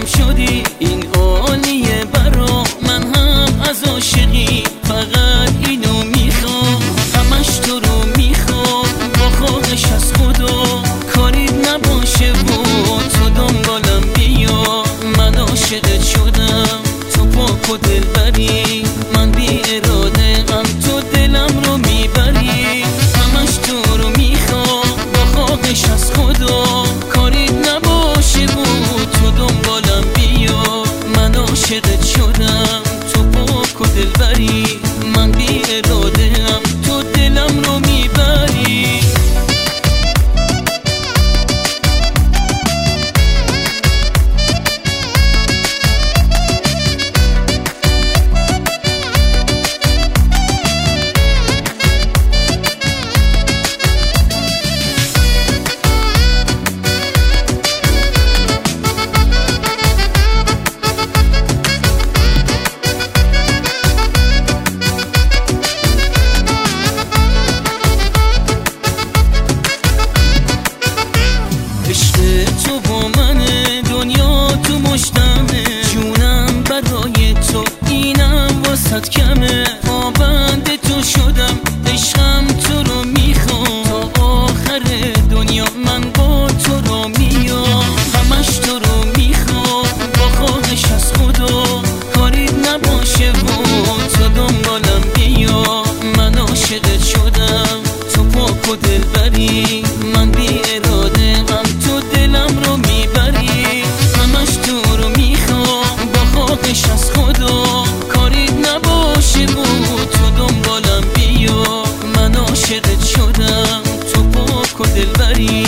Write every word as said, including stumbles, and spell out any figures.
شدی این عالیه برا من، هم از عاشقی فقط اینو میخوام، همش تو رو میخوام با خواهش از خدا کاریت نباشه و تو دنبالم بیا. من عاشقت شدم تو پاک و دلبری، من بی اراده غم تو دلم رو میبری، همش تو رو میخوام با خواهش از خدا کاریت نباشه و تو دنبالم بیا. من عاشقت شدم تو پاک و دلبری، من بی اراده غم تو دلم رو میبری. عشق تو با منه، دنیا تو مشتمه، جونم برای تو اینم واسط کمه، پابند تو شدم عشقم تو رو میخوام تا آخر دنیا من با تو رو میام، همش تو رو میخوام با خواهش از خدا کاریت نباشه و تو دنبالم بیا. من عاشقت شدم تو پاک و دلبری، من بی اراده غم تو دلم رو میبری، همش تو رو میخوام با خواهش از خدا کاریت نباشه و تو دنبالم بیا. من عاشقت شدم تو پاک و دلبری،